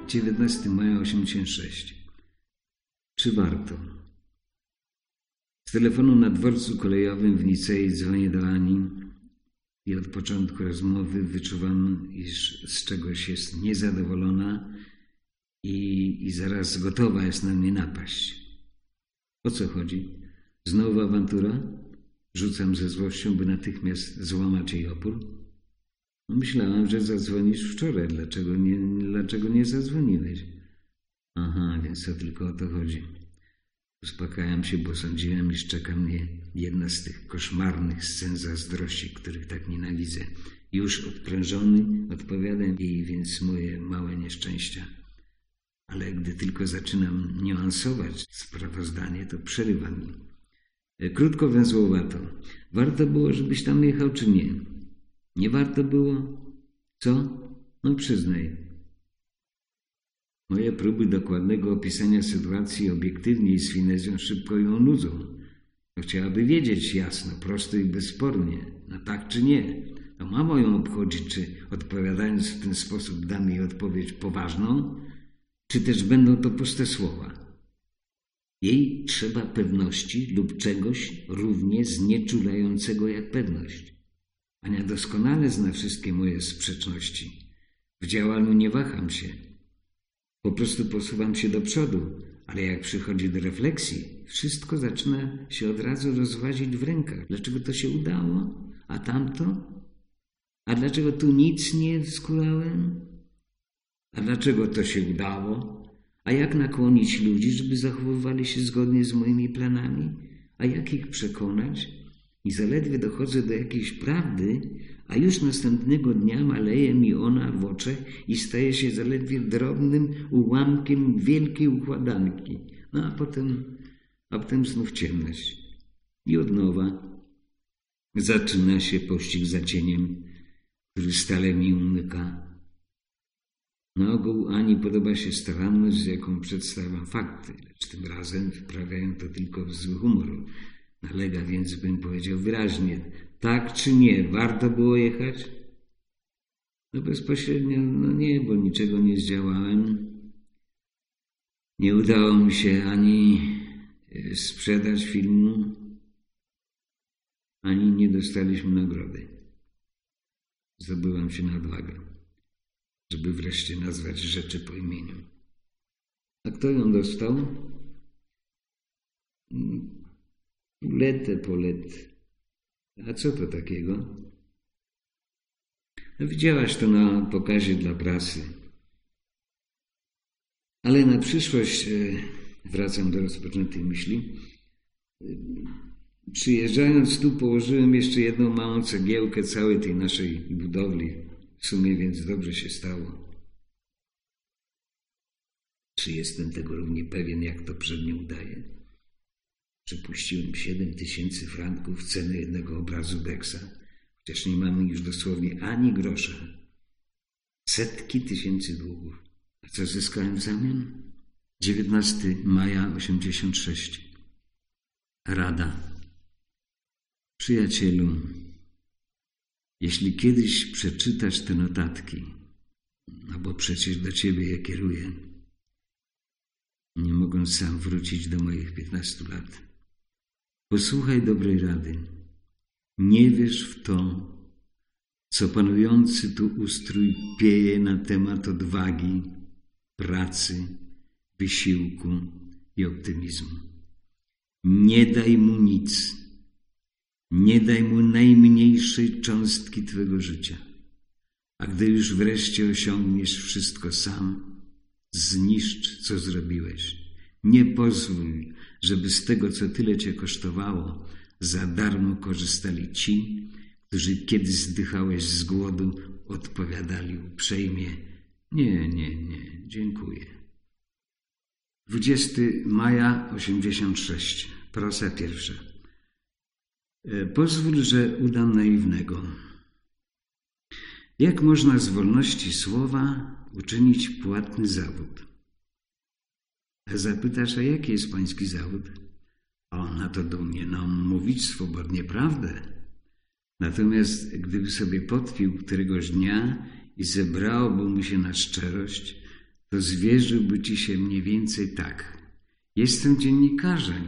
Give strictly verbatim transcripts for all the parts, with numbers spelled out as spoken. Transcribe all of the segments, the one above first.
dziewiętnastego maja osiemdziesiątego szóstego. Czy warto? Z telefonu na dworcu kolejowym w Nicei dzwonię do Ani i od początku rozmowy wyczuwam, iż z czegoś jest niezadowolona i, i zaraz gotowa jest na mnie napaść. O co chodzi? Znowu awantura? Rzucam ze złością, by natychmiast złamać jej opór. Myślałam, że zadzwonisz wczoraj. Dlaczego nie, dlaczego nie zadzwoniłeś? Aha, więc to tylko o to chodzi. Uspokajam się, bo sądziłem, iż czeka mnie jedna z tych koszmarnych scen zazdrości, których tak nienawidzę. Już odprężony odpowiadam jej więc moje małe nieszczęścia. Ale gdy tylko zaczynam niuansować sprawozdanie, to przerywa mi. Krótko, węzłowato. Warto było, żebyś tam jechał, czy nie? Nie warto było? Co? No przyznaj. Moje próby dokładnego opisania sytuacji obiektywnie i z finezją szybko ją nudzą. To chciałaby wiedzieć jasno, prosto i bezspornie. No tak czy nie? To mało ją obchodzi, czy odpowiadając w ten sposób dam jej odpowiedź poważną, czy też będą to puste słowa. Jej trzeba pewności lub czegoś równie znieczulającego jak pewność. Ania doskonale zna wszystkie moje sprzeczności. W działaniu nie waham się. Po prostu posuwam się do przodu, ale jak przychodzi do refleksji, wszystko zaczyna się od razu rozłazić w rękach. Dlaczego to się udało? A tamto? A dlaczego tu nic nie skulałem? A dlaczego to się udało? A jak nakłonić ludzi, żeby zachowywali się zgodnie z moimi planami? A jak ich przekonać? I zaledwie dochodzę do jakiejś prawdy, a już następnego dnia maleje mi ona w oczach i staje się zaledwie drobnym ułamkiem wielkiej układanki. No a potem, a potem znów ciemność. I od nowa zaczyna się pościg za cieniem, który stale mi umyka. Na ogół Ani podoba się staranność, z jaką przedstawiam fakty, lecz tym razem wprawiają to tylko w zły humor. Nalega więc, bym powiedział wyraźnie, tak czy nie, warto było jechać? No bezpośrednio, no nie, bo niczego nie zdziałałem. Nie udało mi się ani sprzedać filmu, ani nie dostaliśmy nagrody. Zdobyłam się na odwagę, żeby wreszcie nazwać rzeczy po imieniu. A kto ją dostał? Letę po let. A co to takiego? No, widziałaś to na pokazie dla prasy. Ale na przyszłość, wracam do rozpoczętej myśli, przyjeżdżając tu położyłem jeszcze jedną małą cegiełkę całej tej naszej budowli. W sumie więc dobrze się stało. Czy jestem tego równie pewien, jak to przednio udaje? Przepuściłem siedem tysięcy franków ceny jednego obrazu Beksa, chociaż nie mamy już dosłownie ani grosza. Setki tysięcy długów. A co zyskałem w zamian? dziewiętnastego maja osiemdziesiątego szóstego. Rada. Przyjacielu, jeśli kiedyś przeczytasz te notatki, no bo przecież do ciebie je kieruję, nie mogąc sam wrócić do moich piętnastu lat, posłuchaj dobrej rady. Nie wierz w to, co panujący tu ustrój pieje na temat odwagi, pracy, wysiłku i optymizmu. Nie daj mu nic. Nie daj mu najmniejszej cząstki twego życia. A gdy już wreszcie osiągniesz wszystko sam, zniszcz, co zrobiłeś. Nie pozwól, żeby z tego, co tyle cię kosztowało, za darmo korzystali ci, którzy kiedy zdychałeś z głodu, odpowiadali uprzejmie: nie, nie, nie, dziękuję. dwudziestego maja osiemdziesiątego szóstego. Prosa pierwsza. Pozwól, że udam naiwnego. Jak można z wolności słowa uczynić płatny zawód? A zapytasz, a jaki jest pański zawód? A on na to do mnie, no, mówić swobodnie prawdę. Natomiast gdyby sobie potwił któregoś dnia i zebrałoby mu się na szczerość, to zwierzyłby ci się mniej więcej tak. Jestem dziennikarzem.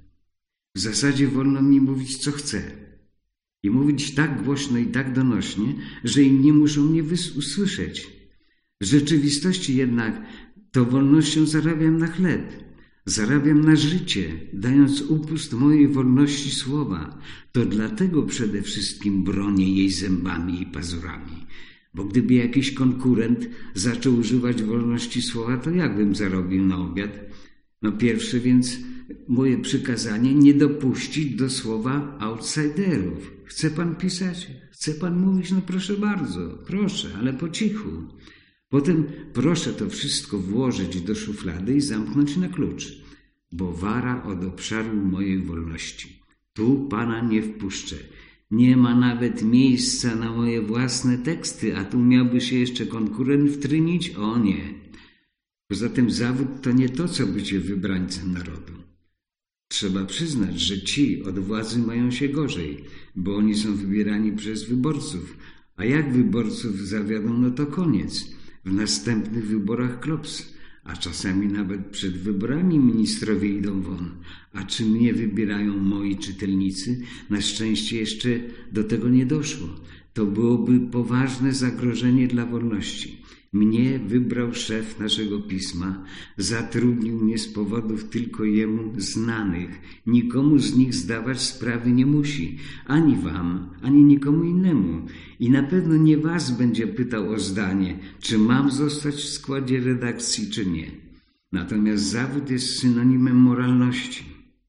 W zasadzie wolno mi mówić, co chcę. I mówić tak głośno i tak donośnie, że inni muszą mnie usłyszeć. W rzeczywistości jednak to wolnością zarabiam na chleb. Zarabiam na życie, dając upust mojej wolności słowa. To dlatego przede wszystkim bronię jej zębami i pazurami. Bo gdyby jakiś konkurent zaczął używać wolności słowa, to jak bym zarobił na obiad? No pierwsze więc moje przykazanie nie dopuścić do słowa outsiderów. Chce pan pisać? Chce pan mówić? No proszę bardzo, proszę, ale po cichu. Potem proszę to wszystko włożyć do szuflady i zamknąć na klucz, bo wara od obszaru mojej wolności. Tu pana nie wpuszczę. Nie ma nawet miejsca na moje własne teksty, a tu miałby się jeszcze konkurent wtrynić? O nie. Poza tym zawód to nie to, co bycie wybrańcem narodu. Trzeba przyznać, że ci od władzy mają się gorzej, bo oni są wybierani przez wyborców, a jak wyborców zawiodą, no to koniec. W następnych wyborach klops, a czasami nawet przed wyborami ministrowie idą won. A czy mnie wybierają moi czytelnicy? Na szczęście jeszcze do tego nie doszło. To byłoby poważne zagrożenie dla wolności. Mnie wybrał szef naszego pisma, zatrudnił mnie z powodów tylko jemu znanych. Nikomu z nich zdawać sprawy nie musi, ani wam, ani nikomu innemu. I na pewno nie was będzie pytał o zdanie, czy mam zostać w składzie redakcji, czy nie. Natomiast zawód jest synonimem moralności.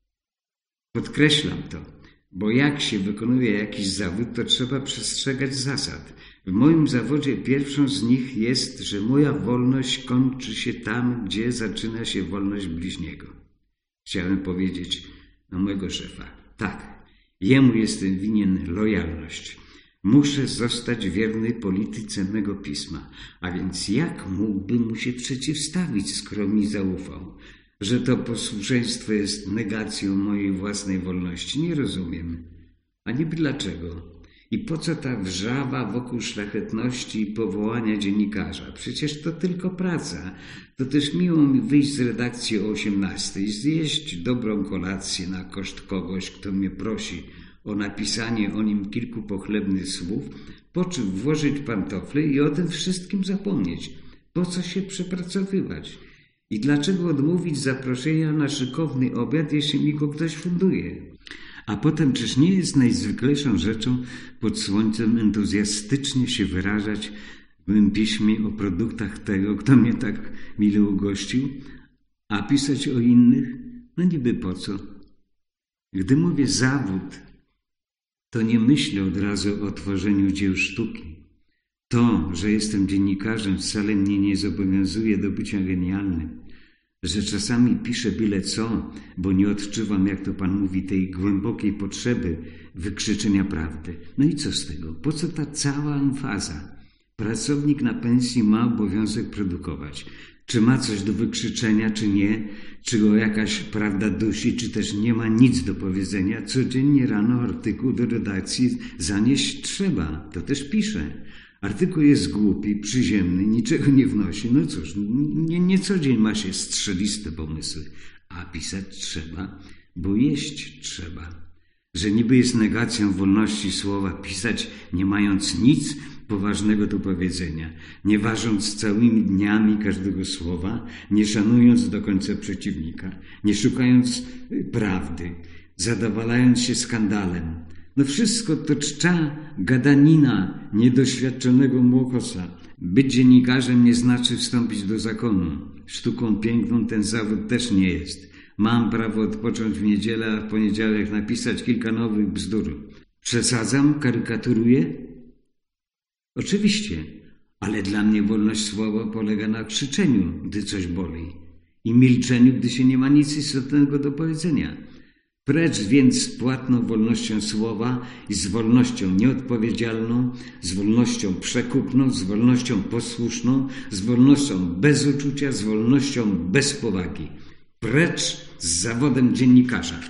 Podkreślam to, bo jak się wykonuje jakiś zawód, to trzeba przestrzegać zasad. W moim zawodzie pierwszą z nich jest, że moja wolność kończy się tam, gdzie zaczyna się wolność bliźniego. Chciałem powiedzieć na mojego szefa. Tak, jemu jestem winien lojalność. Muszę zostać wierny polityce mego pisma. A więc jak mógłbym mu się przeciwstawić, skoro mi zaufał? Że to posłuszeństwo jest negacją mojej własnej wolności? Nie rozumiem. A niby dlaczego? I po co ta wrzawa wokół szlachetności i powołania dziennikarza? Przecież to tylko praca. To też miło mi wyjść z redakcji o osiemnastej, zjeść dobrą kolację na koszt kogoś, kto mnie prosi o napisanie o nim kilku pochlebnych słów, po czym włożyć pantofle i o tym wszystkim zapomnieć. Po co się przepracowywać? I dlaczego odmówić zaproszenia na szykowny obiad, jeśli mi go ktoś funduje? A potem, czyż nie jest najzwyklejszą rzeczą pod słońcem entuzjastycznie się wyrażać w mym piśmie o produktach tego, kto mnie tak mile ugościł, a pisać o innych? No niby po co? Gdy mówię zawód, to nie myślę od razu o tworzeniu dzieł sztuki. To, że jestem dziennikarzem, wcale mnie nie zobowiązuje do bycia genialnym. Że czasami piszę byle co, bo nie odczuwam, jak to pan mówi, tej głębokiej potrzeby wykrzyczenia prawdy. No i co z tego? Po co ta cała emfaza? Pracownik na pensji ma obowiązek produkować. Czy ma coś do wykrzyczenia, czy nie? Czy go jakaś prawda dusi, czy też nie ma nic do powiedzenia? Codziennie rano artykuł do redakcji zanieść trzeba. To też piszę. Artykuł jest głupi, przyziemny, niczego nie wnosi. No cóż, nie, nie co dzień ma się strzeliste pomysły, a pisać trzeba, bo jeść trzeba. Że niby jest negacją wolności słowa pisać, nie mając nic poważnego do powiedzenia, nie ważąc całymi dniami każdego słowa, nie szanując do końca przeciwnika, nie szukając prawdy, zadowalając się skandalem. No wszystko to czcza gadanina niedoświadczonego młokosa. Być dziennikarzem nie znaczy wstąpić do zakonu. Sztuką piękną ten zawód też nie jest. Mam prawo odpocząć w niedzielę, a w poniedziałek napisać kilka nowych bzdur. Przesadzam? Karykaturuję? Oczywiście, ale dla mnie wolność słowa polega na krzyczeniu, gdy coś boli, i milczeniu, gdy się nie ma nic istotnego do powiedzenia. Precz więc z płatną wolnością słowa i z wolnością nieodpowiedzialną, z wolnością przekupną, z wolnością posłuszną, z wolnością bez uczucia, z wolnością bez powagi. Precz z zawodem dziennikarza.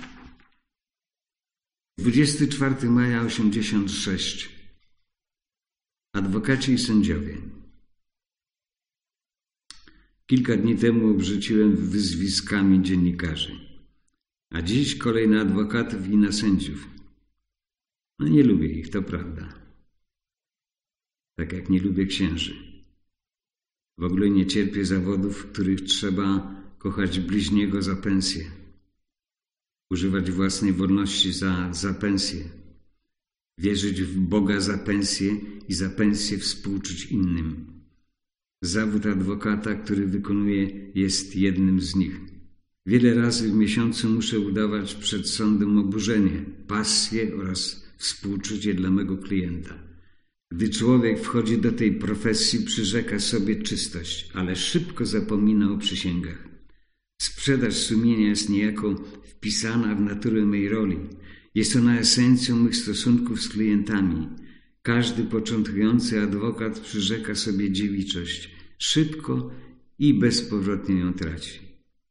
dwudziestego czwartego maja osiemdziesiątego szóstego. Adwokaci i sędziowie. Kilka dni temu obrzuciłem wyzwiskami dziennikarzy, a dziś kolej na adwokatów i na sędziów. No nie lubię ich, to prawda. Tak jak nie lubię księży. W ogóle nie cierpię zawodów, w których trzeba kochać bliźniego za pensję, używać własnej wolności za, za pensję, wierzyć w Boga za pensję i za pensję współczuć innym. Zawód adwokata, który wykonuję, jest jednym z nich. Wiele razy w miesiącu muszę udawać przed sądem oburzenie, pasję oraz współczucie dla mego klienta. Gdy człowiek wchodzi do tej profesji, przyrzeka sobie czystość, ale szybko zapomina o przysięgach. Sprzedaż sumienia jest niejako wpisana w naturę mej roli. Jest ona esencją mych stosunków z klientami. Każdy początkujący adwokat przyrzeka sobie dziewiczość. Szybko i bezpowrotnie ją traci.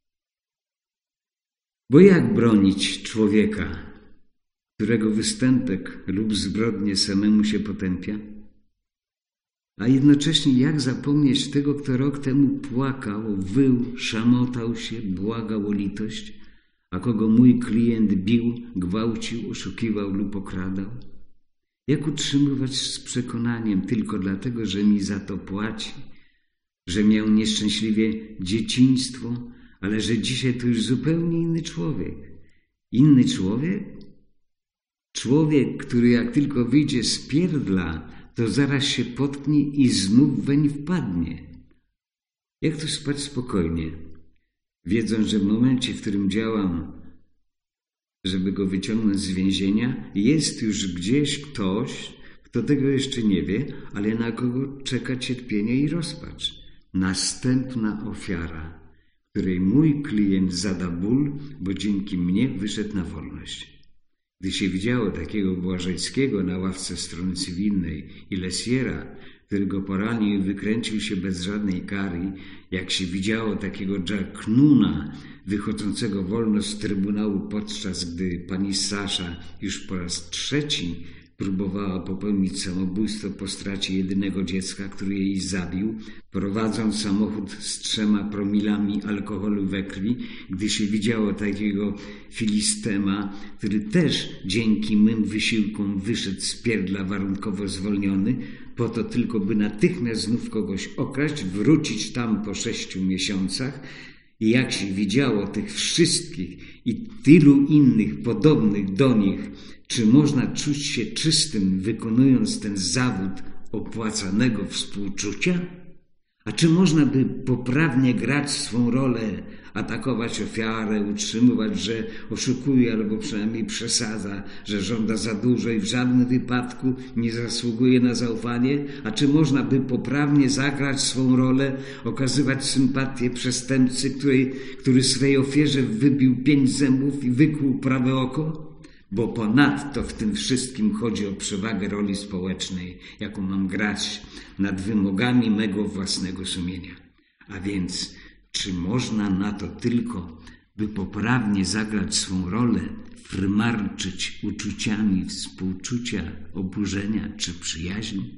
Bo jak bronić człowieka, którego występek lub zbrodnie samemu się potępia? A jednocześnie jak zapomnieć tego, kto rok temu płakał, wył, szamotał się, błagał o litość, a kogo mój klient bił, gwałcił, oszukiwał lub okradał? Jak utrzymywać z przekonaniem tylko dlatego, że mi za to płaci, że miał nieszczęśliwie dzieciństwo, ale że dzisiaj to już zupełnie inny człowiek? Inny człowiek? Człowiek, który jak tylko wyjdzie z pierdla, to zaraz się potknie i znów weń wpadnie. Jak tu spać spokojnie, wiedząc, że w momencie, w którym działam, żeby go wyciągnąć z więzienia, jest już gdzieś ktoś, kto tego jeszcze nie wie, ale na kogo czeka cierpienie i rozpacz. Następna ofiara, której mój klient zada ból, bo dzięki mnie wyszedł na wolność. Gdy się widziało takiego Błażejskiego na ławce strony cywilnej i Lesiera, który go poranił i wykręcił się bez żadnej kary, jak się widziało takiego Jacknuna wychodzącego wolno z trybunału, podczas gdy pani Sasza już po raz trzeci próbowała popełnić samobójstwo po stracie jedynego dziecka, który jej zabił, prowadząc samochód z trzema promilami alkoholu we krwi, gdy się widziało takiego Filistema, który też dzięki mym wysiłkom wyszedł z pierdla warunkowo zwolniony, po to tylko, by natychmiast znów kogoś okraść, wrócić tam po sześciu miesiącach. I jak się widziało tych wszystkich i tylu innych podobnych do nich, czy można czuć się czystym, wykonując ten zawód opłacanego współczucia? A czy można by poprawnie grać swą rolę, atakować ofiarę, utrzymywać, że oszukuje albo przynajmniej przesadza, że żąda za dużo i w żadnym wypadku nie zasługuje na zaufanie? A czy można by poprawnie zagrać swą rolę, okazywać sympatię przestępcy, której, który swej ofierze wybił pięć zębów i wykłuł prawe oko? Bo ponadto w tym wszystkim chodzi o przewagę roli społecznej, jaką mam grać nad wymogami mego własnego sumienia. A więc, czy można na to tylko, by poprawnie zagrać swą rolę, frymarczyć uczuciami współczucia, oburzenia czy przyjaźni?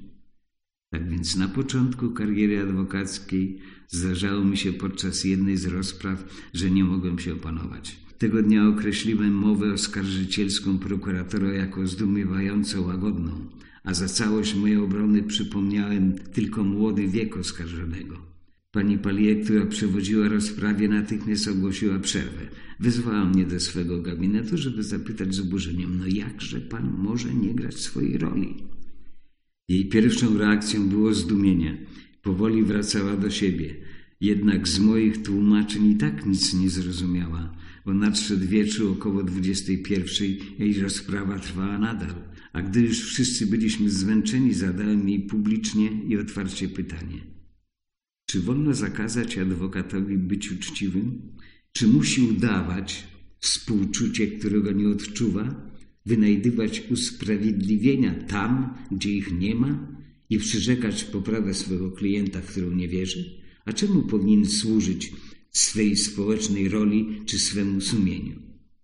Tak więc na początku kariery adwokackiej zdarzało mi się podczas jednej z rozpraw, że nie mogłem się opanować. Tego dnia określiłem mowę oskarżycielską prokuratora jako zdumiewająco łagodną, a za całość mojej obrony przypomniałem tylko młody wiek oskarżonego. Pani Palie, która przewodziła rozprawie, natychmiast ogłosiła przerwę. Wezwała mnie do swego gabinetu, żeby zapytać z oburzeniem: no jakże pan może nie grać swojej roli? Jej pierwszą reakcją było zdumienie. Powoli wracała do siebie. Jednak z moich tłumaczeń i tak nic nie zrozumiała, bo nadszedł wieczór około dwudziestej pierwszej, jej rozprawa trwała nadal. A gdy już wszyscy byliśmy zmęczeni, zadałem jej publicznie i otwarcie pytanie: czy wolno zakazać adwokatowi być uczciwym? Czy musi udawać współczucie, którego nie odczuwa? Wynajdywać usprawiedliwienia tam, gdzie ich nie ma? I przyrzekać poprawę swego klienta, w którą nie wierzy? A czemu powinien służyć swej społecznej roli czy swemu sumieniu?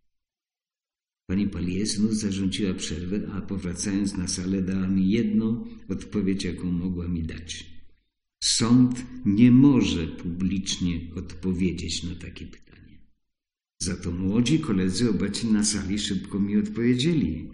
Pani Palie znów zarządziła przerwę, a powracając na salę dała mi jedną odpowiedź, jaką mogła mi dać. Sąd nie może publicznie odpowiedzieć na takie pytanie. Za to młodzi koledzy obecni na sali szybko mi odpowiedzieli.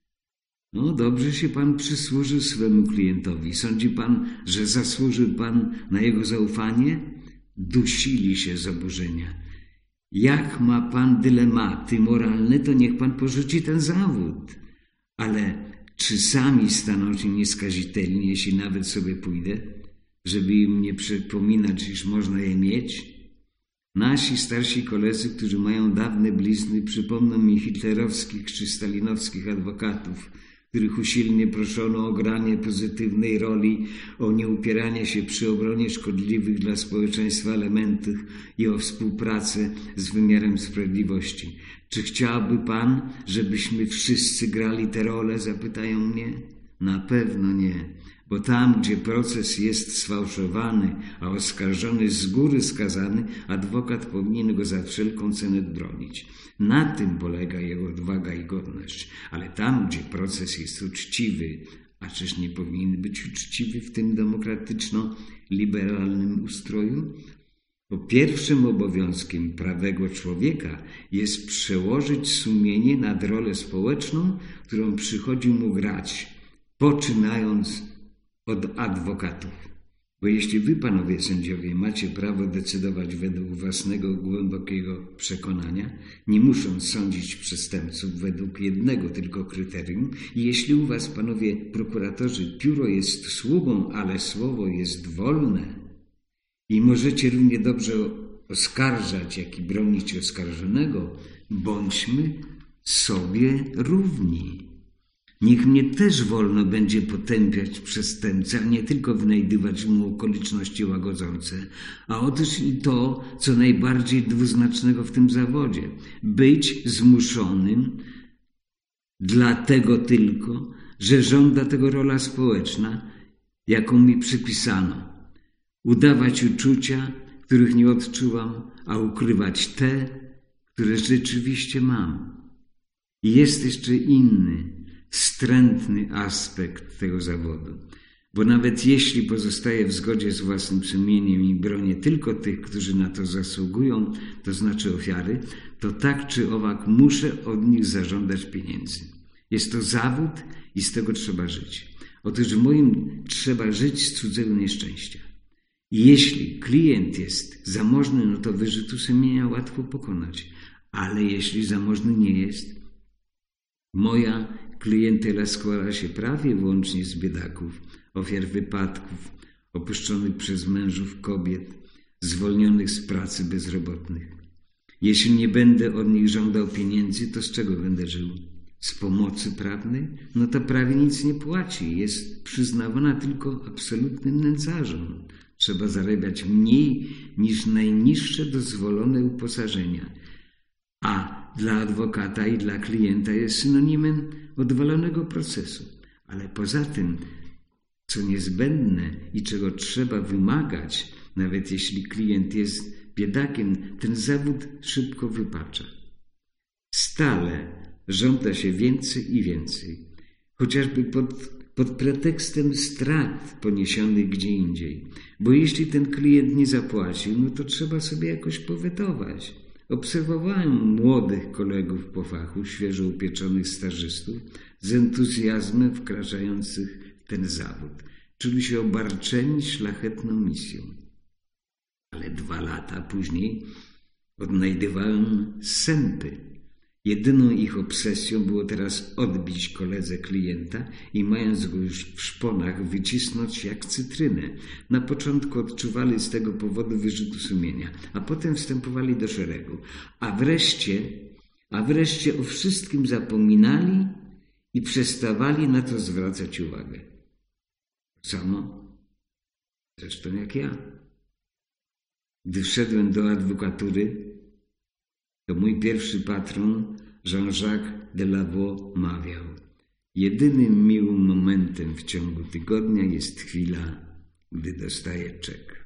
No, dobrze się pan przysłużył swemu klientowi. Sądzi pan, że zasłużył pan na jego zaufanie? Dusili się z oburzenia. Jak ma pan dylematy moralne, to niech pan porzuci ten zawód. Ale czy sami staną się nieskazitelni, jeśli nawet sobie pójdę, żeby im nie przypominać, iż można je mieć? Nasi starsi koledzy, którzy mają dawne blizny, przypomną mi hitlerowskich czy stalinowskich adwokatów, których usilnie proszono o granie pozytywnej roli, o nieupieranie się przy obronie szkodliwych dla społeczeństwa elementów i o współpracę z wymiarem sprawiedliwości. Czy chciałby pan, żebyśmy wszyscy grali tę rolę? Zapytają mnie. Na pewno nie. Bo tam, gdzie proces jest sfałszowany, a oskarżony z góry skazany, adwokat powinien go za wszelką cenę bronić. Na tym polega jego odwaga i godność. Ale tam, gdzie proces jest uczciwy, a czyż nie powinien być uczciwy w tym demokratyczno-liberalnym ustroju? Bo pierwszym obowiązkiem prawego człowieka jest przełożyć sumienie nad rolę społeczną, którą przychodzi mu grać, poczynając od adwokatów. Bo jeśli wy, panowie sędziowie, macie prawo decydować według własnego głębokiego przekonania, nie musząc sądzić przestępców według jednego tylko kryterium, i jeśli u was, panowie prokuratorzy, pióro jest sługą, ale słowo jest wolne i możecie równie dobrze oskarżać, jak i bronić oskarżonego, bądźmy sobie równi. Niech mnie też wolno będzie potępiać przestępcę, a nie tylko wynajdywać mu okoliczności łagodzące, a otóż i to, co najbardziej dwuznacznego w tym zawodzie, być zmuszonym dlatego tylko, że żąda tego rola społeczna, jaką mi przypisano. Udawać uczucia, których nie odczuwam, a ukrywać te, które rzeczywiście mam. I jest jeszcze inny, wstrętny aspekt tego zawodu, bo nawet jeśli pozostaję w zgodzie z własnym sumieniem i bronię tylko tych, którzy na to zasługują, to znaczy ofiary, to tak czy owak muszę od nich zażądać pieniędzy. Jest to zawód i z tego trzeba żyć. Otóż w moim trzeba żyć z cudzego nieszczęścia. I jeśli klient jest zamożny, no to wyrzutu sumienia łatwo pokonać, ale jeśli zamożny nie jest, moja klientela składa się prawie wyłącznie z biedaków, ofiar wypadków, opuszczonych przez mężów kobiet, zwolnionych z pracy bezrobotnych. Jeśli nie będę od nich żądał pieniędzy, to z czego będę żył? Z pomocy prawnej? No to prawie nic nie płaci, jest przyznawana tylko absolutnym nędzarzom. Trzeba zarabiać mniej niż najniższe dozwolone uposażenia, a dla adwokata i dla klienta jest synonimem odwalonego procesu. Ale poza tym, co niezbędne i czego trzeba wymagać, nawet jeśli klient jest biedakiem, ten zawód szybko wypacza. Stale żąda się więcej i więcej, chociażby pod, pod pretekstem strat poniesionych gdzie indziej. Bo jeśli ten klient nie zapłacił, no to trzeba sobie jakoś powetować. Obserwowałem młodych kolegów po fachu, świeżo upieczonych stażystów, z entuzjazmem wkraczających w ten zawód. Czuli się obarczeni szlachetną misją. Ale dwa lata później odnajdywałem sępy. Jedyną ich obsesją było teraz odbić koledze klienta i mając go już w szponach wycisnąć jak cytrynę. Na początku odczuwali z tego powodu wyrzutu sumienia, a potem wstępowali do szeregu. A wreszcie, a wreszcie o wszystkim zapominali i przestawali na to zwracać uwagę. Samo zresztą jak ja. Gdy wszedłem do adwokatury, to mój pierwszy patron, Jean-Jacques Delavaux, mawiał: jedynym miłym momentem w ciągu tygodnia jest chwila, gdy dostaję czek.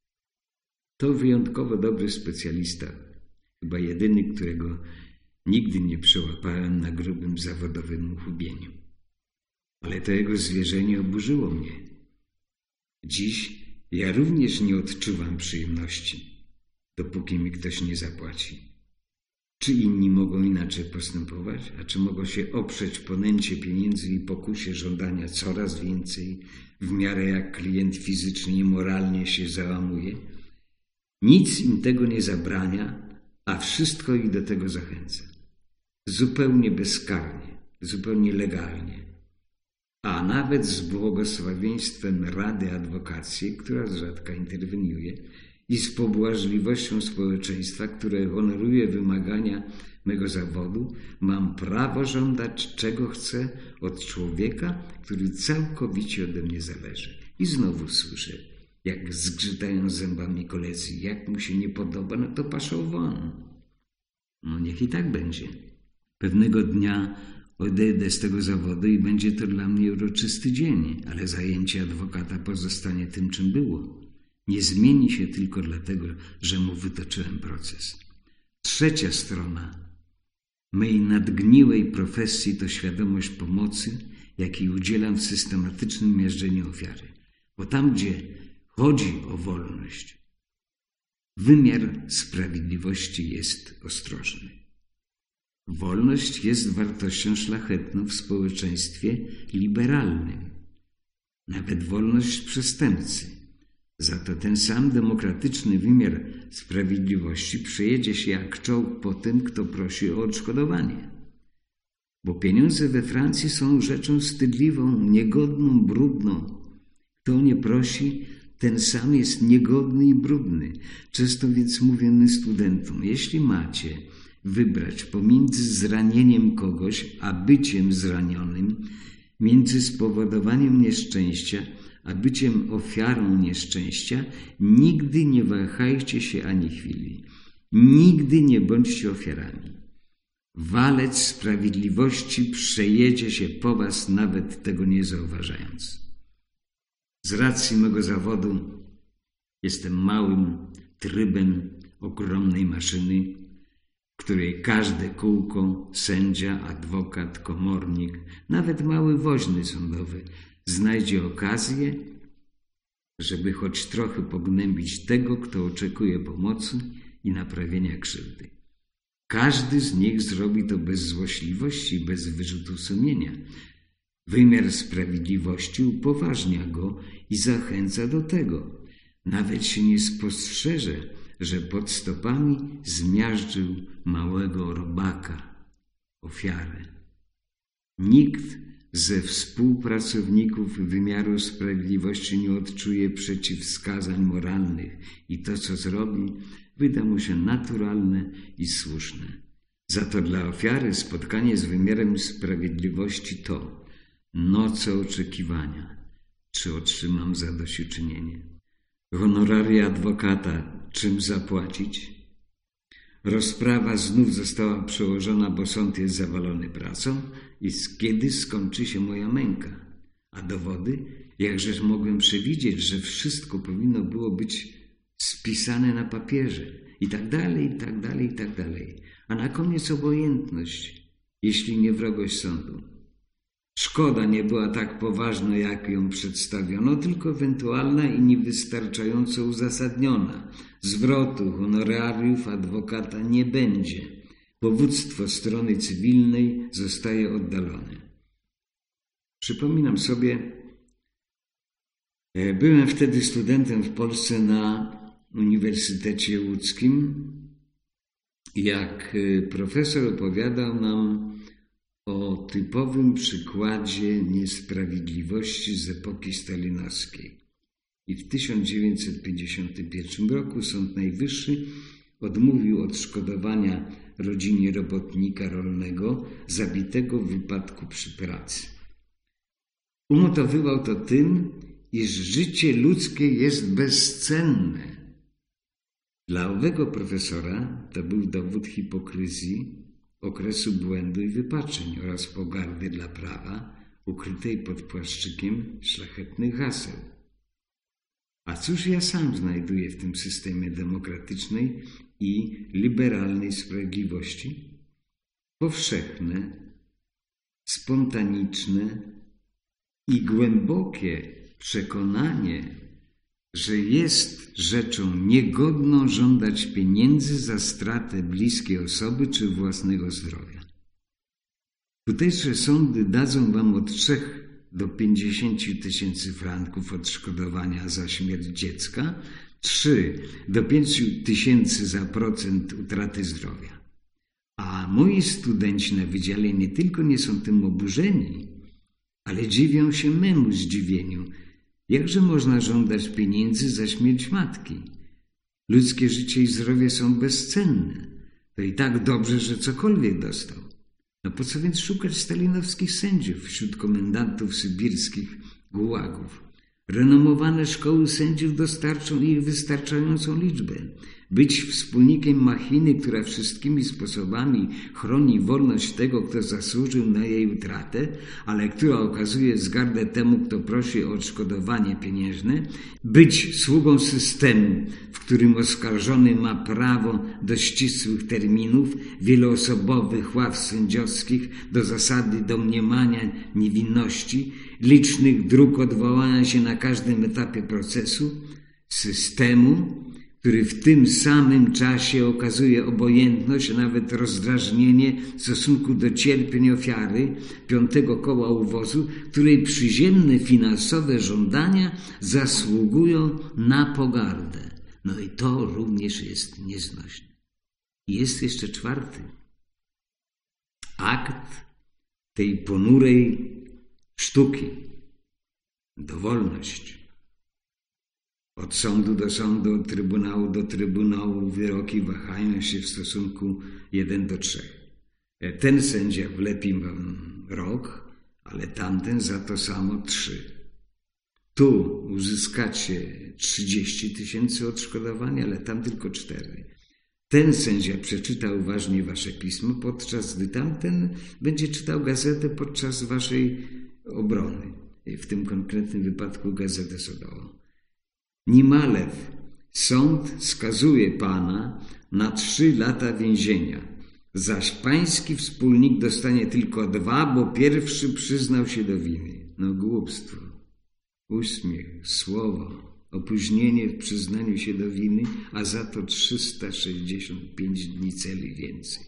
To wyjątkowo dobry specjalista, chyba jedyny, którego nigdy nie przełapałem na grubym zawodowym uchybieniu. Ale to jego zwierzenie oburzyło mnie. Dziś Ja również nie odczuwam przyjemności, dopóki mi ktoś nie zapłaci. Czy inni mogą inaczej postępować? A czy mogą się oprzeć ponęcie pieniędzy i pokusie żądania coraz więcej, w miarę jak klient fizycznie i moralnie się załamuje? Nic im tego nie zabrania, a wszystko ich do tego zachęca. Zupełnie bezkarnie, zupełnie legalnie, a nawet z błogosławieństwem Rady Adwokacji, która z rzadka interweniuje, i z pobłażliwością społeczeństwa, które honoruje wymagania mego zawodu, mam prawo żądać, czego chcę od człowieka, który całkowicie ode mnie zależy. I znowu słyszę, jak zgrzytają zębami koledzy, jak mu się nie podoba, no to paszą won. No niech i tak będzie. Pewnego dnia odejdę z tego zawodu i będzie to dla mnie uroczysty dzień, ale zajęcie adwokata pozostanie tym, czym było. Nie zmieni się tylko dlatego, że mu wytoczyłem proces. Trzecia strona mej nadgniłej profesji to świadomość pomocy, jakiej udzielam w systematycznym miażdżeniu ofiary. Bo tam, gdzie chodzi o wolność, wymiar sprawiedliwości jest ostrożny. Wolność jest wartością szlachetną w społeczeństwie liberalnym. Nawet wolność przestępcy. Za to ten sam demokratyczny wymiar sprawiedliwości przejedzie się jak czołg po tym, kto prosi o odszkodowanie. Bo pieniądze we Francji są rzeczą wstydliwą, niegodną, brudną. Kto nie prosi, ten sam jest niegodny i brudny. Często więc mówimy studentom, jeśli macie wybrać pomiędzy zranieniem kogoś a byciem zranionym, między spowodowaniem nieszczęścia a byciem ofiarą nieszczęścia, nigdy nie wahajcie się ani chwili. Nigdy nie bądźcie ofiarami. Walec sprawiedliwości przejedzie się po was, nawet tego nie zauważając. Z racji mego zawodu jestem małym trybem ogromnej maszyny, w której każde kółko, sędzia, adwokat, komornik, nawet mały woźny sądowy znajdzie okazję, żeby choć trochę pognębić tego, kto oczekuje pomocy i naprawienia krzywdy. Każdy z nich zrobi to bez złośliwości i bez wyrzutu sumienia. Wymiar sprawiedliwości upoważnia go i zachęca do tego. Nawet się nie spostrzeże, że pod stopami zmiażdżył małego robaka, ofiarę. Nikt ze współpracowników wymiaru sprawiedliwości nie odczuje przeciwwskazań moralnych i to, co zrobi, wyda mu się naturalne i słuszne. Za to dla ofiary spotkanie z wymiarem sprawiedliwości to noce oczekiwania, czy otrzymam zadośćuczynienie. Honoraria adwokata, czym zapłacić? Rozprawa znów została przełożona, bo sąd jest zawalony pracą i kiedy skończy się moja męka? A dowody? Jakżeż mogłem przewidzieć, że wszystko powinno było być spisane na papierze i tak dalej, i tak dalej, i tak dalej. A na koniec obojętność, jeśli nie wrogość sądu. Szkoda nie była tak poważna, jak ją przedstawiono, tylko ewentualna i niewystarczająco uzasadniona. Zwrotu honorariów adwokata nie będzie. Powództwo strony cywilnej zostaje oddalone. Przypominam sobie, byłem wtedy studentem w Polsce na Uniwersytecie Łódzkim, jak profesor opowiadał nam o typowym przykładzie niesprawiedliwości z epoki stalinowskiej. I w tysiąc dziewięćset pięćdziesiątym pierwszym roku Sąd Najwyższy odmówił odszkodowania rodzinie robotnika rolnego zabitego w wypadku przy pracy. Umotywował to tym, iż życie ludzkie jest bezcenne. Dla owego profesora to był dowód hipokryzji, okresu błędu i wypaczeń oraz pogardy dla prawa ukrytej pod płaszczykiem szlachetnych haseł. A cóż ja sam znajduję w tym systemie demokratycznej i liberalnej sprawiedliwości? Powszechne, spontaniczne i głębokie przekonanie, że jest rzeczą niegodną żądać pieniędzy za stratę bliskiej osoby czy własnego zdrowia. Tutejsze sądy dadzą wam od trzech do pięćdziesięciu tysięcy franków odszkodowania za śmierć dziecka, trzy do pięciu tysięcy za procent utraty zdrowia. A moi studenci na wydziale nie tylko nie są tym oburzeni, ale dziwią się memu zdziwieniu. Jakże można żądać pieniędzy za śmierć matki? Ludzkie życie i zdrowie są bezcenne. To i tak dobrze, że cokolwiek dostał. No po co więc szukać stalinowskich sędziów wśród komendantów sybirskich gułagów? Renomowane szkoły sędziów dostarczą ich wystarczającą liczbę. Być wspólnikiem machiny, która wszystkimi sposobami chroni wolność tego, kto zasłużył na jej utratę, ale która okazuje wzgardę temu, kto prosi o odszkodowanie pieniężne. Być sługą systemu, w którym oskarżony ma prawo do ścisłych terminów, wieloosobowych ław sędziowskich, do zasady domniemania niewinności, licznych dróg odwołania się na każdym etapie procesu, systemu, który w tym samym czasie okazuje obojętność, a nawet rozdrażnienie w stosunku do cierpień ofiary piątego koła uwozu, której przyziemne finansowe żądania zasługują na pogardę. No i to również jest nieznośne. I jest jeszcze czwarty akt tej ponurej sztuki. Dowolność. Od sądu do sądu, od trybunału do trybunału wyroki wahają się w stosunku jeden do trzech. Ten sędzia wlepi wam rok, ale tamten za to samo trzy. Tu uzyskacie trzydzieści tysięcy odszkodowania, ale tam tylko cztery. Ten sędzia przeczyta uważnie wasze pismo, podczas gdy tamten będzie czytał gazetę podczas waszej obrony. W tym konkretnym wypadku gazetę sądową. Nimalew, sąd skazuje pana na trzy lata więzienia, zaś pański wspólnik dostanie tylko dwa, bo pierwszy przyznał się do winy. No głupstwo, uśmiech, słowo, opóźnienie w przyznaniu się do winy, a za to trzysta sześćdziesiąt pięć dni celi więcej.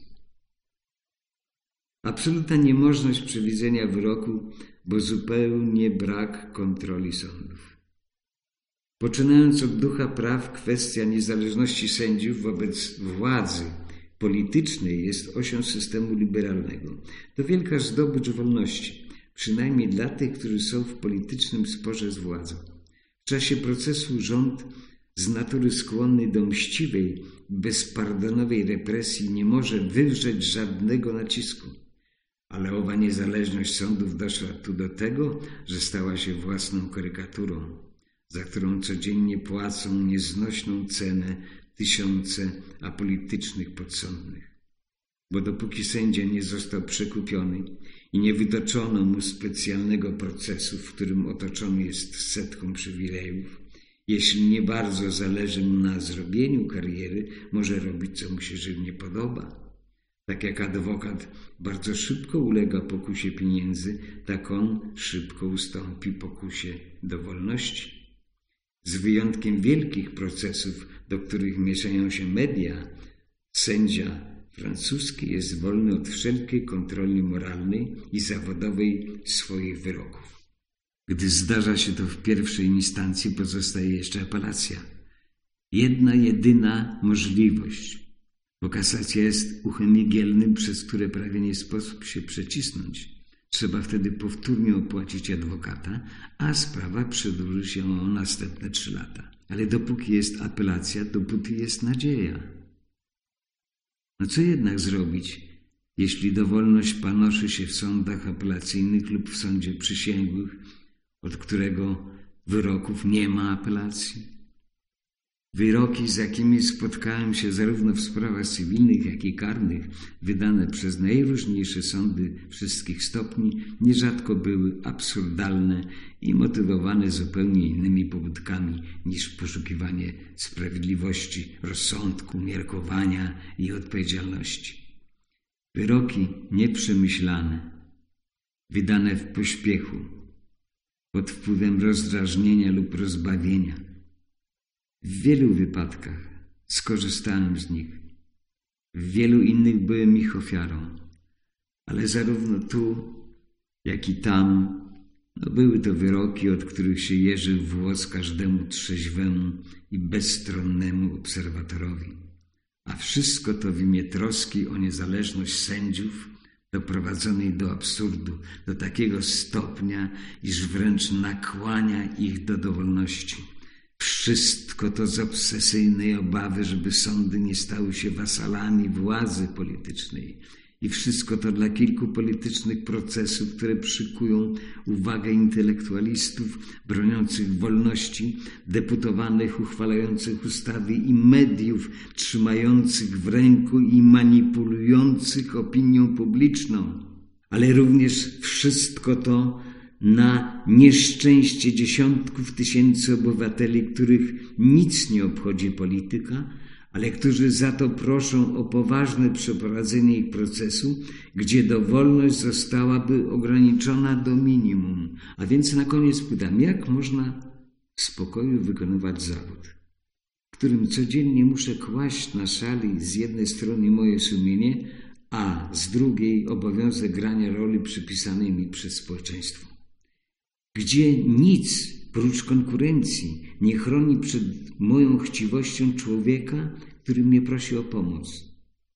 Absolutna niemożność przewidzenia wyroku, bo zupełnie brak kontroli sądów. Poczynając od ducha praw, kwestia niezależności sędziów wobec władzy politycznej jest osią systemu liberalnego. To wielka zdobycz wolności, przynajmniej dla tych, którzy są w politycznym sporze z władzą. W czasie procesu rząd z natury skłonny do mściwej, bezpardonowej represji nie może wywrzeć żadnego nacisku. Ale owa niezależność sądów doszła tu do tego, że stała się własną karykaturą, za którą codziennie płacą nieznośną cenę tysiące apolitycznych podsądnych. Bo dopóki sędzia nie został przekupiony i nie wytoczono mu specjalnego procesu, w którym otoczony jest setką przywilejów, jeśli nie bardzo zależy mu na zrobieniu kariery, może robić, co mu się żywnie podoba. Tak jak adwokat bardzo szybko ulega pokusie pieniędzy, tak on szybko ustąpi pokusie do wolności. Z wyjątkiem wielkich procesów, do których mieszają się media, sędzia francuski jest wolny od wszelkiej kontroli moralnej i zawodowej swoich wyroków. Gdy zdarza się to w pierwszej instancji, pozostaje jeszcze apelacja. Jedna, jedyna możliwość, bo kasacja jest uchem igielnym, przez które prawie nie sposób się przecisnąć. Trzeba wtedy powtórnie opłacić adwokata, a sprawa przedłuży się o następne trzy lata. Ale dopóki jest apelacja, dopóty jest nadzieja. No co jednak zrobić, jeśli dowolność panoszy się w sądach apelacyjnych lub w sądzie przysięgłych, od którego wyroków nie ma apelacji? Wyroki, z jakimi spotkałem się zarówno w sprawach cywilnych, jak i karnych, wydane przez najróżniejsze sądy wszystkich stopni, nierzadko były absurdalne i motywowane zupełnie innymi pobudkami niż poszukiwanie sprawiedliwości, rozsądku, miarkowania i odpowiedzialności. Wyroki nieprzemyślane, wydane w pośpiechu, pod wpływem rozdrażnienia lub rozbawienia, W wielu wypadkach skorzystałem z nich. W wielu innych byłem ich ofiarą. Ale zarówno tu, jak i tam no były to wyroki, od których się jeży włos każdemu trzeźwemu i bezstronnemu obserwatorowi. A wszystko to w imię troski o niezależność sędziów, doprowadzonej do absurdu, do takiego stopnia, iż wręcz nakłania ich do dowolności. Wszystko to z obsesyjnej obawy, żeby sądy nie stały się wasalami władzy politycznej. I wszystko to dla kilku politycznych procesów, które przykują uwagę intelektualistów broniących wolności, deputowanych, uchwalających ustawy i mediów trzymających w ręku i manipulujących opinią publiczną. Ale również wszystko to na nieszczęście dziesiątków tysięcy obywateli, których nic nie obchodzi polityka, ale którzy za to proszą o poważne przeprowadzenie ich procesu, gdzie dowolność zostałaby ograniczona do minimum. A więc na koniec pytam, jak można w spokoju wykonywać zawód, w którym codziennie muszę kłaść na szali z jednej strony moje sumienie, a z drugiej obowiązek grania roli przypisanej mi przez społeczeństwo, gdzie nic prócz konkurencji nie chroni przed moją chciwością człowieka, który mnie prosi o pomoc.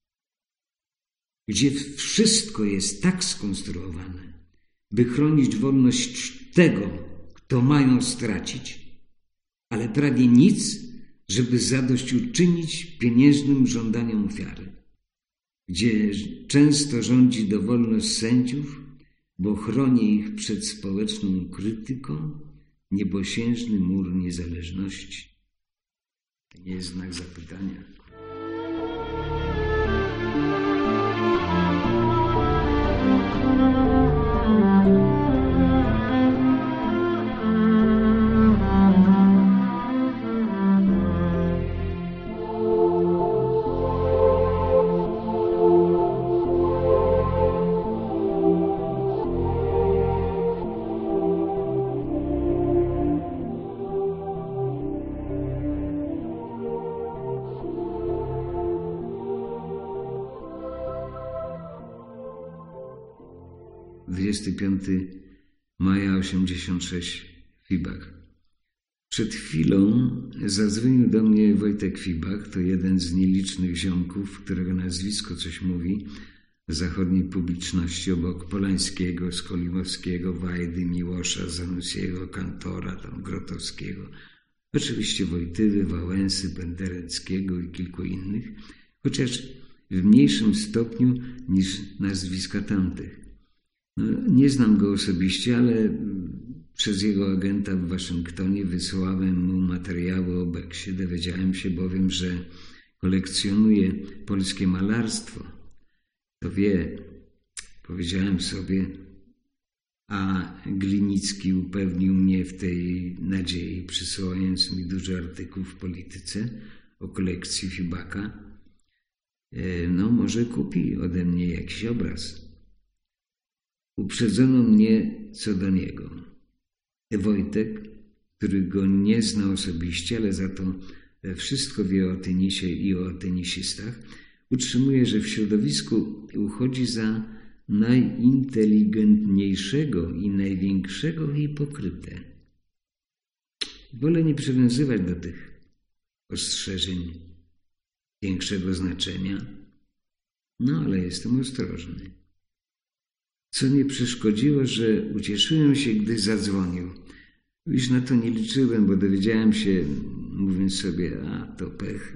Gdzie wszystko jest tak skonstruowane, by chronić wolność tego, kto ma ją stracić, ale prawie nic, żeby zadośćuczynić pieniężnym żądaniom ofiary. Gdzie często rządzi dowolność sędziów, bo chroni ich przed społeczną krytyką, niebosiężny mur niezależności. To nie jest znak zapytania. dwudziestego piątego maja osiemdziesiątego szóstego Fibach. Przed chwilą zadzwonił do mnie Wojtek Fibach, to jeden z nielicznych ziomków, którego nazwisko coś mówi w zachodniej publiczności obok Polańskiego, Skolimowskiego, Wajdy, Miłosza, Zanussiego, Kantora, tam Grotowskiego, oczywiście Wojtyły, Wałęsy, Pendereckiego i kilku innych, chociaż w mniejszym stopniu niż nazwiska tamtych. Nie znam go osobiście, ale przez jego agenta w Waszyngtonie wysłałem mu materiały o Beksie. Dowiedziałem się bowiem, że kolekcjonuje polskie malarstwo. To wie, powiedziałem sobie, a Glinicki upewnił mnie w tej nadziei, przysyłając mi duży artykuł w Polityce o kolekcji Fibaka. No, może kupi ode mnie jakiś obraz. Uprzedzono mnie co do niego. Wojtek, który go nie zna osobiście, ale za to wszystko wie o tenisie i o tenisistach, utrzymuje, że w środowisku uchodzi za najinteligentniejszego i największego hipokrytę. Wolę nie przywiązywać do tych ostrzeżeń większego znaczenia, no ale jestem ostrożny. Co nie przeszkodziło, że ucieszyłem się, gdy zadzwonił. Już na to nie liczyłem, bo dowiedziałem się, mówiąc sobie, a to pech,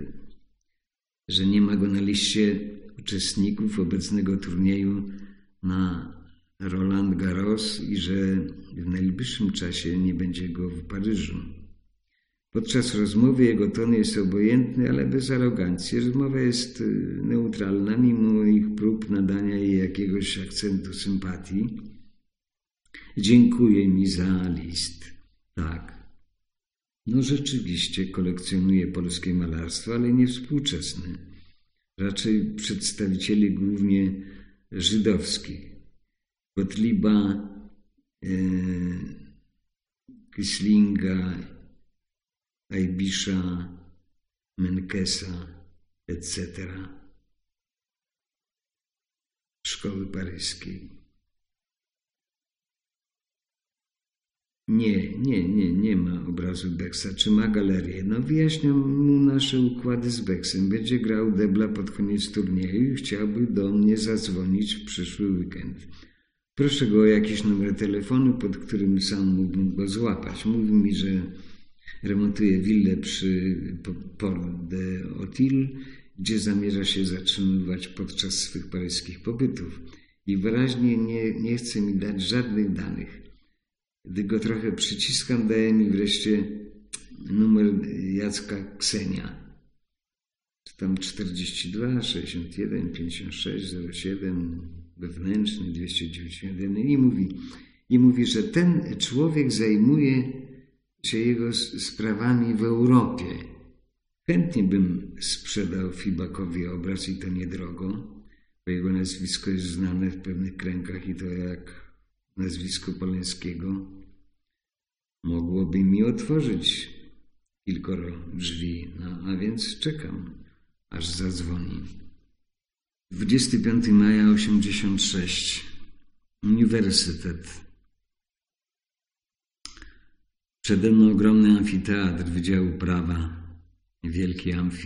że nie ma go na liście uczestników obecnego turnieju na Roland Garros i że w najbliższym czasie nie będzie go w Paryżu. Podczas rozmowy jego ton jest obojętny, ale bez arogancji. Rozmowa jest neutralna, mimo moich prób nadania jej jakiegoś akcentu sympatii. Dziękuję mi za list. Tak. No rzeczywiście kolekcjonuję polskie malarstwo, ale nie współczesne. Raczej przedstawicieli głównie żydowskich. Gottlieba, e, Kislinga, Aibisza, Menkesa, et cetera szkoły paryskiej. Nie, nie, nie, nie ma obrazu Becksa. Czy ma galerię? No wyjaśniam mu nasze układy z Becksem. Będzie grał debla pod koniec turnieju i chciałby do mnie zadzwonić w przyszły weekend. Proszę go o jakiś numer telefonu, pod którym sam mógłbym go złapać. Mówi mi, że remontuje willę przy Port de Otil, gdzie zamierza się zatrzymywać podczas swych paryskich pobytów i wyraźnie nie, nie chce mi dać żadnych danych. Gdy go trochę przyciskam, daje mi wreszcie numer Jacka Ksenia. Czy tam czterdzieści dwa, sześćdziesiąt jeden, pięćdziesiąt sześć, zero siedem, wewnętrzny, dwieście dziewięćdziesiąt jeden i mówi, i mówi, że ten człowiek zajmuje się jego sprawami w Europie. Chętnie bym sprzedał Fibakowi obraz i to niedrogo, bo jego nazwisko jest znane w pewnych kręgach i to jak nazwisko Polańskiego mogłoby mi otworzyć kilkoro drzwi, no a więc czekam, aż zadzwoni. dwudziestego piątego maja osiemdziesiąt sześć. Uniwersytet. Przede mną ogromny amfiteatr Wydziału Prawa, wielki amfi.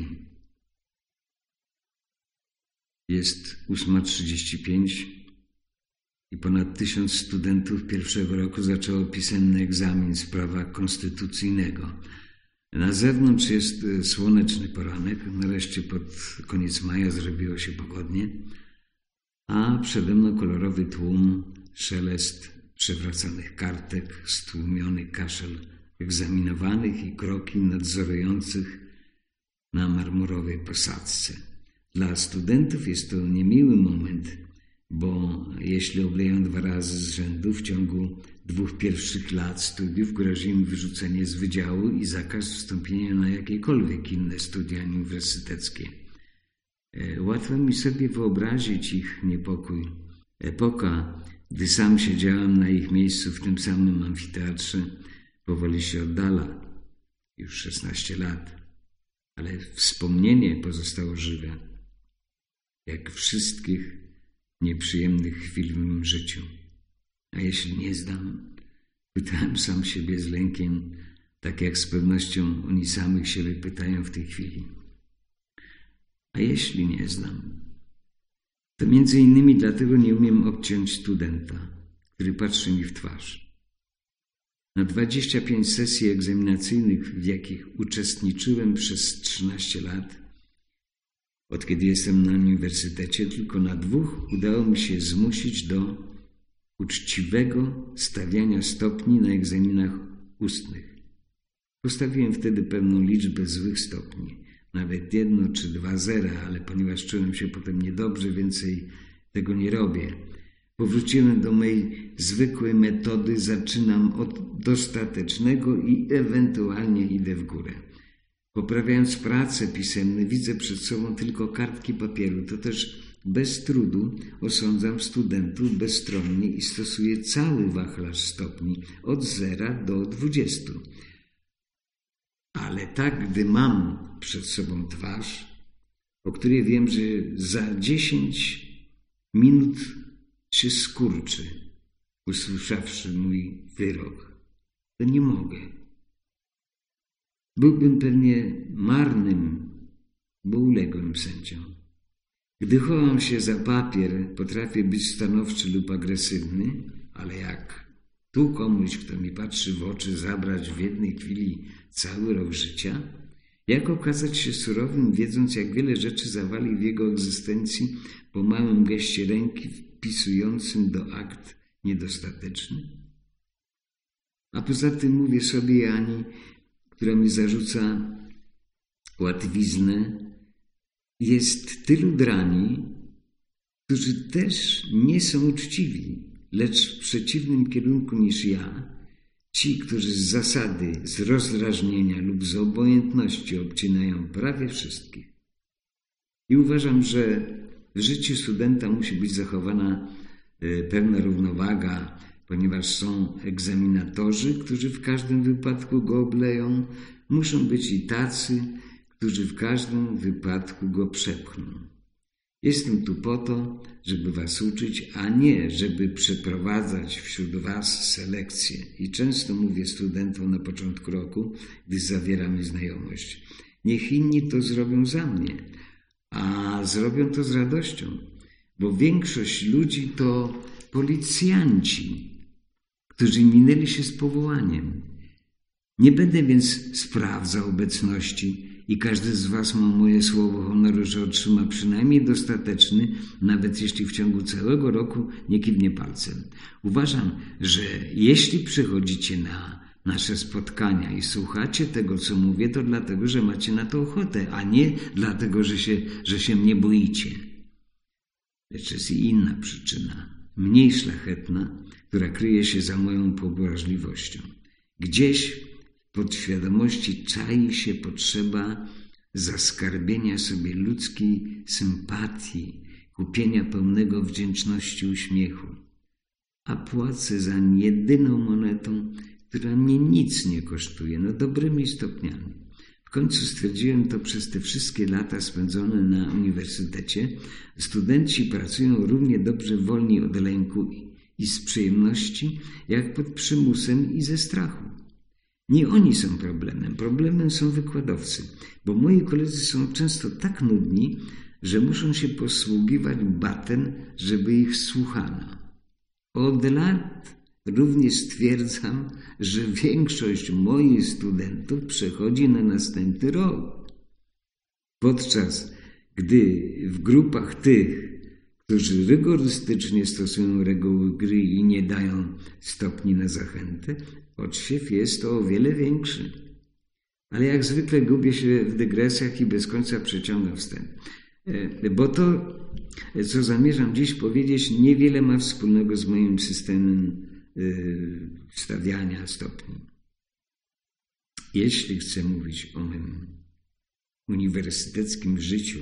Jest ósma trzydzieści pięć i ponad tysiąc studentów pierwszego roku zaczęło pisemny egzamin z prawa konstytucyjnego. Na zewnątrz jest słoneczny poranek, nareszcie pod koniec maja zrobiło się pogodnie, a przede mną kolorowy tłum, szelest przewracanych kartek, stłumiony kaszel egzaminowanych i kroki nadzorujących na marmurowej posadzce. Dla studentów jest to niemiły moment, bo jeśli obleją dwa razy z rzędu w ciągu dwóch pierwszych lat studiów, grozi im wyrzucenie z wydziału i zakaz wstąpienia na jakiekolwiek inne studia uniwersyteckie. Łatwo mi sobie wyobrazić ich niepokój. Epoka, gdy sam siedziałem na ich miejscu w tym samym amfiteatrze, powoli się oddala. Już szesnaście lat. Ale wspomnienie pozostało żywe. Jak wszystkich nieprzyjemnych chwil w mym życiu. A jeśli nie zdam? Pytałem sam siebie z lękiem, tak jak z pewnością oni samych siebie pytają w tej chwili. A jeśli nie znam? To między innymi dlatego nie umiem obciąć studenta, który patrzy mi w twarz. Na dwadzieścia pięć sesji egzaminacyjnych, w jakich uczestniczyłem przez trzynaście lat, od kiedy jestem na uniwersytecie, tylko na dwóch udało mi się zmusić do uczciwego stawiania stopni na egzaminach ustnych. Postawiłem wtedy pewną liczbę złych stopni, nawet jedno czy dwa zera, ale ponieważ czułem się potem niedobrze, więcej tego nie robię. Powróciłem do mojej zwykłej metody, zaczynam od dostatecznego i ewentualnie idę w górę. Poprawiając prace pisemne, widzę przed sobą tylko kartki papieru. To też bez trudu osądzam studentów bezstronnie i stosuję cały wachlarz stopni od zera do dwudziestu. Ale tak, gdy mam przed sobą twarz, o której wiem, że za dziesięć minut się skurczy, usłyszawszy mój wyrok, to nie mogę. Byłbym pewnie marnym, bo uległym sędzią. Gdy chowam się za papier, potrafię być stanowczy lub agresywny, ale jak tu komuś, kto mi patrzy w oczy, zabrać w jednej chwili cały rok życia? Jak okazać się surowym, wiedząc, jak wiele rzeczy zawali w jego egzystencji po małym geście ręki wpisującym do akt niedostateczny? A poza tym mówię sobie Ani, która mi zarzuca łatwiznę, jest tylu drani, którzy też nie są uczciwi, lecz w przeciwnym kierunku niż ja, ci, którzy z zasady, z rozdrażnienia lub z obojętności obcinają prawie wszystkich. I uważam, że w życiu studenta musi być zachowana pewna równowaga, ponieważ są egzaminatorzy, którzy w każdym wypadku go obleją. Muszą być i tacy, którzy w każdym wypadku go przepchną. Jestem tu po to, żeby was uczyć, a nie żeby przeprowadzać wśród was selekcję. I często mówię studentom na początku roku, gdy zawieramy znajomość. Niech inni to zrobią za mnie, a zrobią to z radością, bo większość ludzi to policjanci, którzy minęli się z powołaniem. Nie będę więc sprawdzał obecności i każdy z was ma moje słowo honoru, że otrzyma przynajmniej dostateczny, nawet jeśli w ciągu całego roku nie kiwnie palcem. Uważam, że jeśli przychodzicie na nasze spotkania i słuchacie tego, co mówię, to dlatego, że macie na to ochotę, a nie dlatego, że się, że się mnie boicie. Lecz jest i inna przyczyna, mniej szlachetna, która kryje się za moją pobłażliwością. Gdzieś w podświadomości czai się potrzeba zaskarbienia sobie ludzkiej sympatii, kupienia pełnego wdzięczności uśmiechu. A płacę za jedyną monetą, która mnie nic nie kosztuje, no dobrymi stopniami. W końcu stwierdziłem to przez te wszystkie lata spędzone na uniwersytecie. Studenci pracują równie dobrze wolni od lęku i z przyjemności, jak pod przymusem i ze strachu. Nie oni są problemem, problemem są wykładowcy, bo moi koledzy są często tak nudni, że muszą się posługiwać batem, żeby ich słuchano. Od lat również stwierdzam, że większość moich studentów przechodzi na następny rok. Podczas gdy w grupach tych, którzy rygorystycznie stosują reguły gry i nie dają stopni na zachętę, odsiew jest to o wiele większy. Ale jak zwykle gubię się w dygresjach i bez końca przeciągam wstęp. Bo to, co zamierzam dziś powiedzieć, niewiele ma wspólnego z moim systemem wstawiania stopni. Jeśli chcę mówić o mym uniwersyteckim życiu,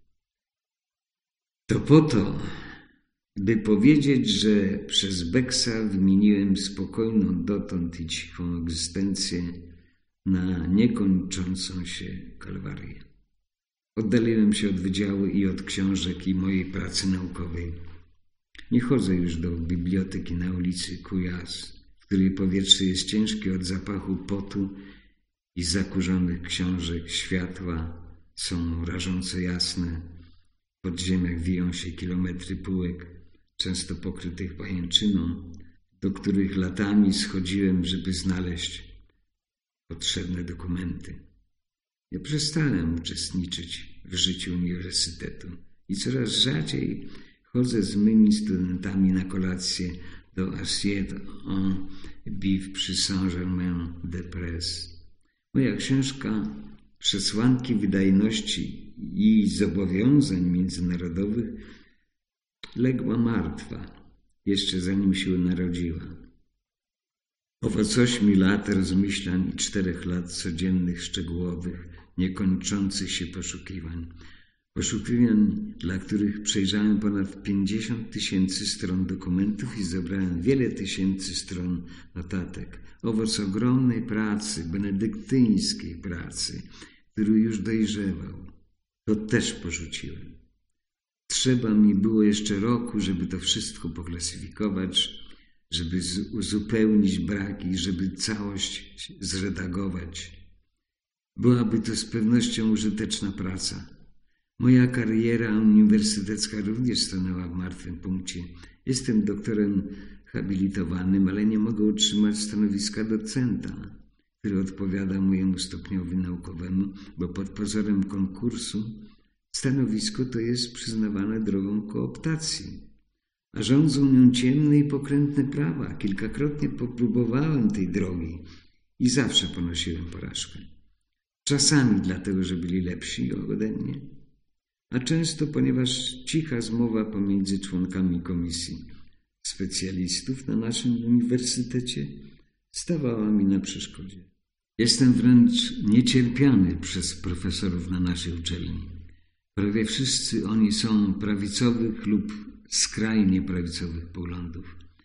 to po to, by powiedzieć, że przez Beksa wymieniłem spokojną dotąd i cichą egzystencję na niekończącą się kalwarię. Oddaliłem się od wydziału i od książek i mojej pracy naukowej. Nie chodzę już do biblioteki na ulicy Kujas, w której powietrze jest ciężkie od zapachu potu i zakurzonych książek. Światła są rażąco jasne. W podziemiach wiją się kilometry półek, często pokrytych pajęczyną, do których latami schodziłem, żeby znaleźć potrzebne dokumenty. Ja przestałem uczestniczyć w życiu uniwersytetu i coraz rzadziej chodzę z mymi studentami na kolację do Assiette en Bif przy Saint-Germain-des-Prés. Moja książka Przesłanki wydajności i zobowiązań międzynarodowych legła martwa, jeszcze zanim się narodziła. Owoc ośmiu lat rozmyślań i czterech lat codziennych, szczegółowych, niekończących się poszukiwań. Poszukiwań, dla których przejrzałem ponad pięćdziesiąt tysięcy stron dokumentów i zebrałem wiele tysięcy stron notatek. Owoc ogromnej pracy, benedyktyńskiej pracy, który już dojrzewał. To też porzuciłem. Trzeba mi było jeszcze roku, żeby to wszystko poklasyfikować, żeby uzupełnić braki, żeby całość zredagować. Byłaby to z pewnością użyteczna praca. Moja kariera uniwersytecka również stanęła w martwym punkcie. Jestem doktorem habilitowanym, ale nie mogę utrzymać stanowiska docenta, który odpowiada mojemu stopniowi naukowemu, bo pod pozorem konkursu stanowisko to jest przyznawane drogą kooptacji. A rządzą nią ciemne i pokrętne prawa. Kilkakrotnie popróbowałem tej drogi i zawsze ponosiłem porażkę. Czasami dlatego, że byli lepsi ode mnie, a często ponieważ cicha zmowa pomiędzy członkami komisji specjalistów na naszym uniwersytecie stawała mi na przeszkodzie. Jestem wręcz niecierpiany przez profesorów na naszej uczelni. Prawie wszyscy oni są prawicowych lub skrajnie prawicowych poglądów.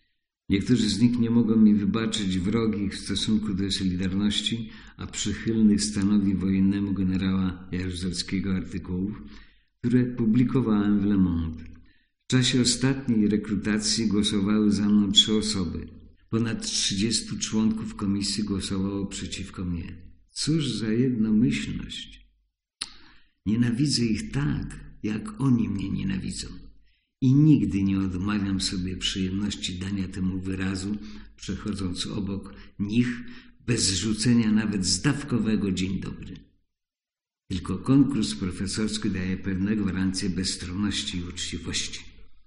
Niektórzy z nich nie mogą mi wybaczyć wrogich w stosunku do Solidarności, a przychylnych stanowi wojennemu generała Jaruzelskiego artykułów, które publikowałem w Le Monde. W czasie ostatniej rekrutacji głosowały za mną trzy osoby. Ponad trzydziestu członków komisji głosowało przeciwko mnie. Cóż za jednomyślność! Nienawidzę ich tak, jak oni mnie nienawidzą. I nigdy nie odmawiam sobie przyjemności dania temu wyrazu, przechodząc obok nich bez rzucenia nawet zdawkowego dzień dobry. Tylko konkurs profesorski daje pewne gwarancje bezstronności i uczciwości.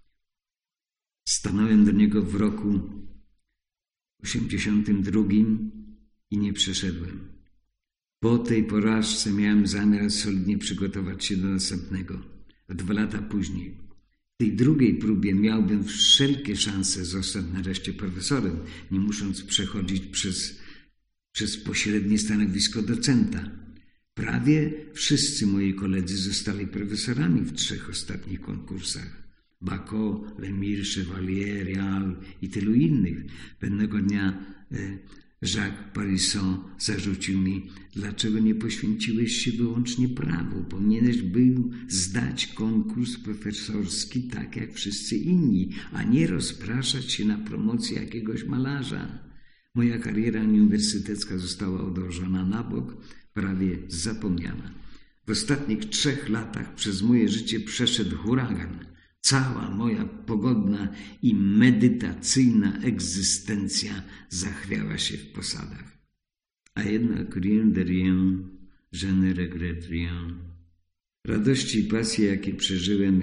Stanąłem do niego w roku osiemdziesiątym drugim i nie przeszedłem. Po tej porażce miałem zamiar solidnie przygotować się do następnego, dwa lata później. W tej drugiej próbie miałbym wszelkie szanse zostać nareszcie profesorem, nie musząc przechodzić przez, przez pośrednie stanowisko docenta. Prawie wszyscy moi koledzy zostali profesorami w trzech ostatnich konkursach. Bacot, Lemire, Chevalier, Real i tylu innych. Pewnego dnia e, Jacques Parisson zarzucił mi, dlaczego nie poświęciłeś się wyłącznie prawu. Powinieneś był zdać konkurs profesorski tak jak wszyscy inni, a nie rozpraszać się na promocję jakiegoś malarza. Moja kariera uniwersytecka została odłożona na bok, prawie zapomniana. W ostatnich trzech latach przez moje życie przeszedł huragan. Cała moja pogodna i medytacyjna egzystencja zachwiała się w posadach. A jednak rien de rien, je ne regrette rien. Radości i pasje, jakie przeżyłem,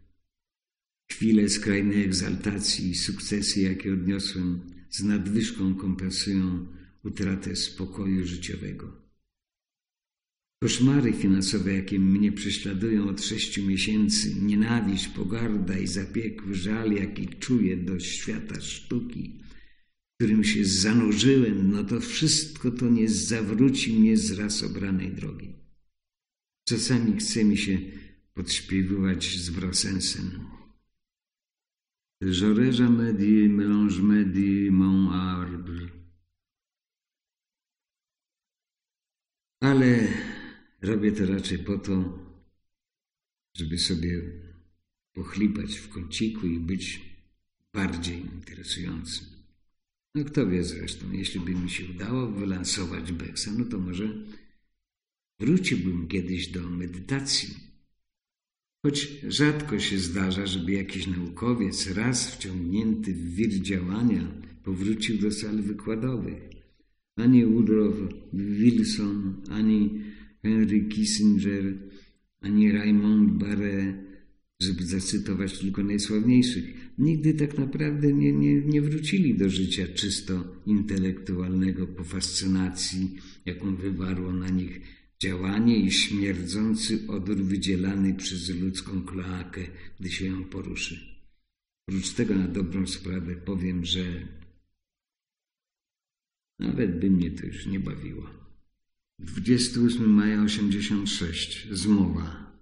chwile skrajnej egzaltacji i sukcesy, jakie odniosłem, z nadwyżką kompensują utratę spokoju życiowego. Koszmary finansowe, jakie mnie prześladują od sześciu miesięcy, nienawiść, pogarda i zapiekły żal, jaki czuję do świata sztuki, w którym się zanurzyłem, no to wszystko to nie zawróci mnie z raz obranej drogi. Czasami chce mi się podśpiewywać z Brassensem. J'aurais jamais dit, mélange me dit mon arbre. Ale robię to raczej po to, żeby sobie pochlipać w kąciku i być bardziej interesującym. No kto wie zresztą, jeśli by mi się udało wylansować Becksa, no to może wróciłbym kiedyś do medytacji. Choć rzadko się zdarza, żeby jakiś naukowiec raz wciągnięty w wir działania powrócił do sal wykładowych. Ani Woodrow Wilson, ani Henry Kissinger, ani Raymond Barre, żeby zacytować tylko najsławniejszych, nigdy tak naprawdę nie, nie, nie wrócili do życia czysto intelektualnego po fascynacji, jaką wywarło na nich działanie i śmierdzący odór wydzielany przez ludzką kloakę, gdy się ją poruszy. Oprócz tego na dobrą sprawę powiem, że nawet by mnie to już nie bawiło. dwudziestego ósmego maja osiemdziesiątego szóstego. Zmowa.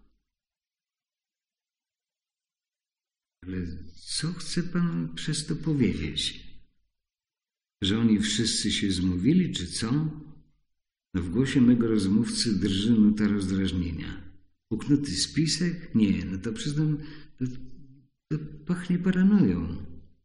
Ale co chce pan przez to powiedzieć? Że oni wszyscy się zmówili, czy co? No w głosie mego rozmówcy drży nuta rozdrażnienia. Uknuty spisek? Nie, no to przyznam, to, to pachnie paranoją.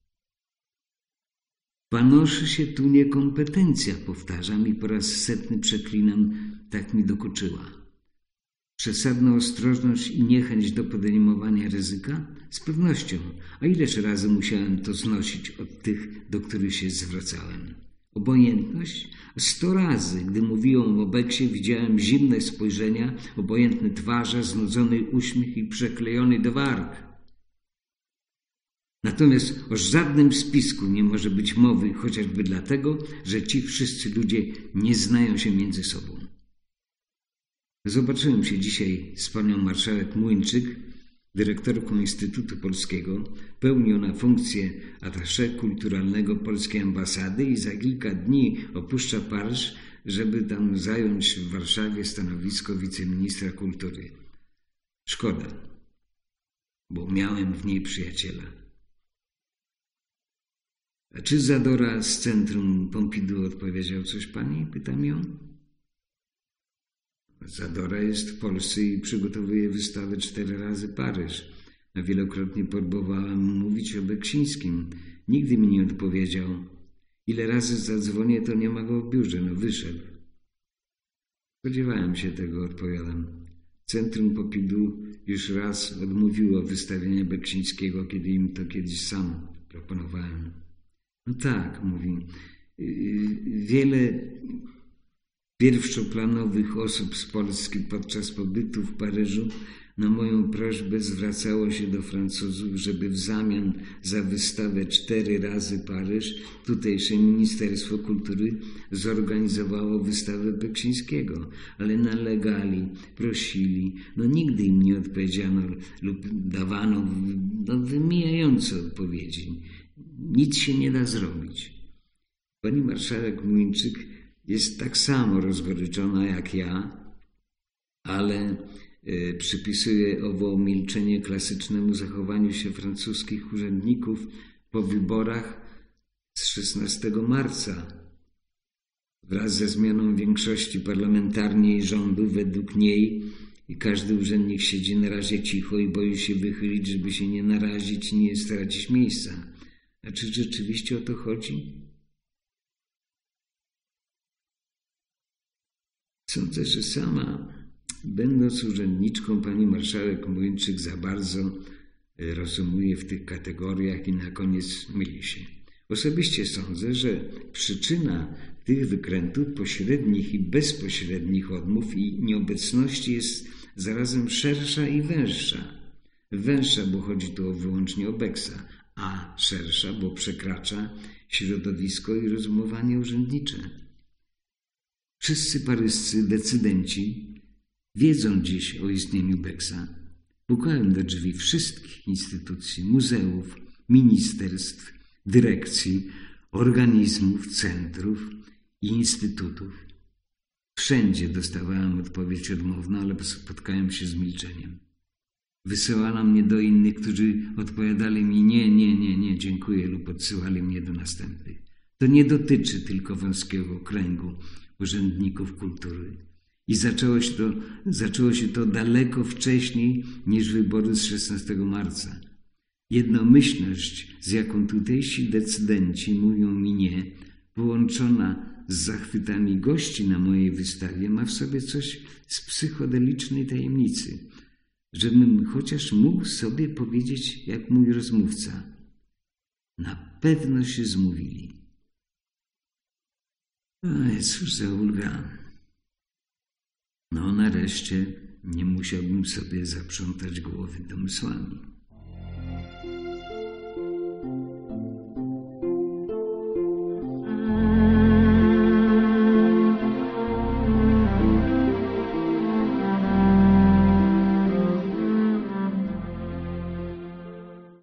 Panoszy się tu niekompetencja, powtarzam i po raz setny przeklinam, tak mi dokuczyła. Przesadna ostrożność i niechęć do podejmowania ryzyka? Z pewnością. A ileż razy musiałem to znosić od tych, do których się zwracałem? Obojętność? Sto razy, gdy mówiłem o Becksie, widziałem zimne spojrzenia, obojętne twarze, znudzony uśmiech i przeklejony do warg. Natomiast o żadnym spisku nie może być mowy, chociażby dlatego, że ci wszyscy ludzie nie znają się między sobą. Zobaczyłem się dzisiaj z panią marszałek Młyńczyk, dyrektorką Instytutu Polskiego, pełni ona funkcję attaché kulturalnego polskiej ambasady i za kilka dni opuszcza Paryż, żeby tam zająć w Warszawie stanowisko wiceministra kultury. Szkoda, bo miałem w niej przyjaciela. A czy Zadora z Centrum Pompidou odpowiedział coś pani? Pytam ją. Zadora jest w Polsce i przygotowuje wystawę cztery razy Paryż. A wielokrotnie próbowałem mówić o Beksińskim. Nigdy mi nie odpowiedział. Ile razy zadzwonię, to nie ma go w biurze. No wyszedł. Spodziewałem się tego, odpowiadam. Centrum Pompidou już raz odmówiło wystawienia Beksińskiego, kiedy im to kiedyś sam proponowałem. No tak, mówi. Wiele pierwszoplanowych osób z Polski podczas pobytu w Paryżu na moją prośbę zwracało się do Francuzów, żeby w zamian za wystawę cztery razy Paryż tutejsze Ministerstwo Kultury zorganizowało wystawę Beksińskiego, ale nalegali, prosili, no nigdy im nie odpowiedziano lub dawano no, wymijające odpowiedzi. Nic się nie da zrobić. Pani marszałek Młyńczyk jest tak samo rozgoryczona jak ja, ale y, przypisuje owo milczenie klasycznemu zachowaniu się francuskich urzędników po wyborach z szesnastego marca. Wraz ze zmianą większości parlamentarnej rządu według niej i każdy urzędnik siedzi na razie cicho i boi się wychylić, żeby się nie narazić i nie stracić miejsca. A czy rzeczywiście o to chodzi? Sądzę, że sama, będąc urzędniczką, pani marszałek Młyńczyk za bardzo rozumuje w tych kategoriach i na koniec myli się. Osobiście sądzę, że przyczyna tych wykrętów pośrednich i bezpośrednich odmów i nieobecności jest zarazem szersza i węższa. Węższa, bo chodzi tu wyłącznie o Beksa, a szersza, bo przekracza środowisko i rozumowanie urzędnicze. Wszyscy paryscy decydenci wiedzą dziś o istnieniu Beksa. Pukałem do drzwi wszystkich instytucji, muzeów, ministerstw, dyrekcji, organizmów, centrów i instytutów. Wszędzie dostawałem odpowiedź odmowną, ale spotkałem się z milczeniem. Wysyłano mnie do innych, którzy odpowiadali mi nie, nie, nie, nie, dziękuję lub odsyłali mnie do następnych. To nie dotyczy tylko wąskiego kręgu urzędników kultury. I zaczęło się to, zaczęło się to daleko wcześniej niż wybory z szesnastego marca. Jednomyślność, z jaką tutejsi decydenci mówią mi nie, połączona z zachwytami gości na mojej wystawie, ma w sobie coś z psychodelicznej tajemnicy, żebym chociaż mógł sobie powiedzieć, jak mój rozmówca. Na pewno się zmówili. O, cóż za ulga. No nareszcie nie musiałbym sobie zaprzątać głowy domysłami.